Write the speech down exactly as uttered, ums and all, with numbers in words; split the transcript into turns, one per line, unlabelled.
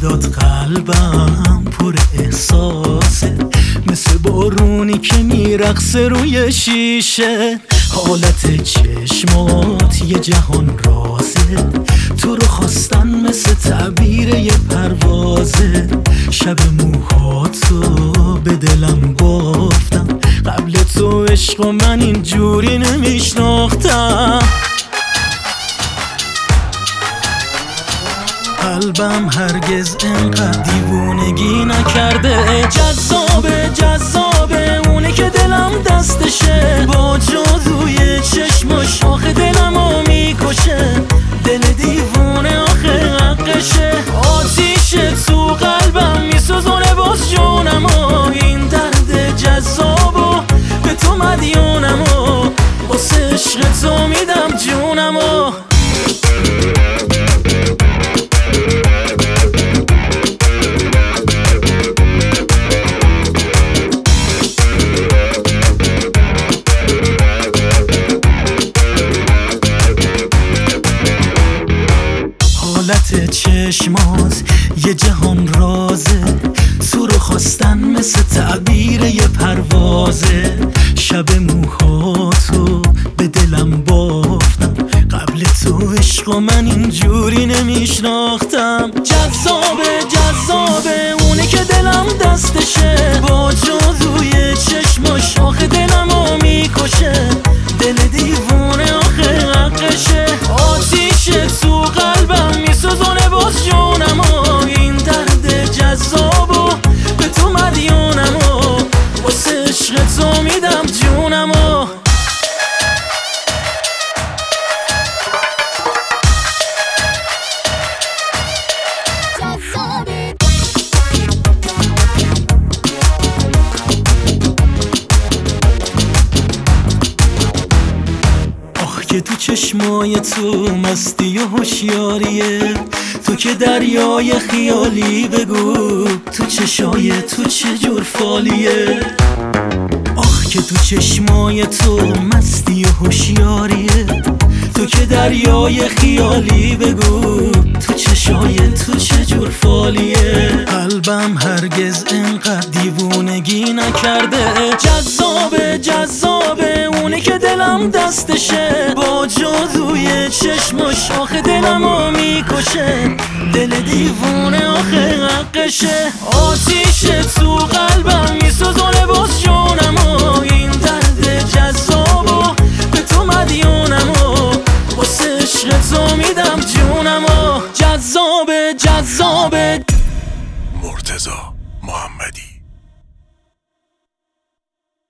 صدات قلبم پر احساسه، مثل بارونی که میرقصه روی شیشه. حالت چشمات یه جهان رازه، تو رو خواستن مثل تعبیر یه پروازه. شب موهاتو به دلم بافتم، قبل تو عشق و من اینجوری نمیشناختم. قلبم هرگز انقدر دیوونگی نکرده. جذابه جذابه اونه که دلم دستشه، با جادوی چشماش آخه دلمو میکشه. دل دیوونه آخه حقشه، آتیشه تو قلبم میسوزونه باز جونمو. این درد جذابو به تو مدیونمو، واسه عشق تو میدم جونمو. حالت چشمات یه جهان رازه، تو رو خواستن مثل تعبیر یه پروازه. شب موهاتو به دلم بافتم، قبل تو عشق و من اینجوری نمیشناختم. جذابه جذابه اونه که دلم دستشه، با جادوی چشماش آخه دلمو میکشه. دل دیوونه آخه حقشه، آتیشه تو قلبم میسوزونه باز جونمو. این درد جذابو به تو مدیونمو، واسه عشق تو میدم جونمو. که تو چشمای تو مستی و هوشیاریه، تو که دریای خیالی بگو تو چشای تو چه جور فالیه. آخ که تو چشمای تو مستی و هوشیاریه، تو که دریای خیالی بگو تو چشای تو چه جور فالیه. قلبم هرگز انقدر دیوونگی نکرده. جذابه جذابه اونه که دلم دستشه، با جادوی چشماش آخه دلمو میکشه. دل دیوونه آخه حقشه، آتیشه تو قلبم میسوزه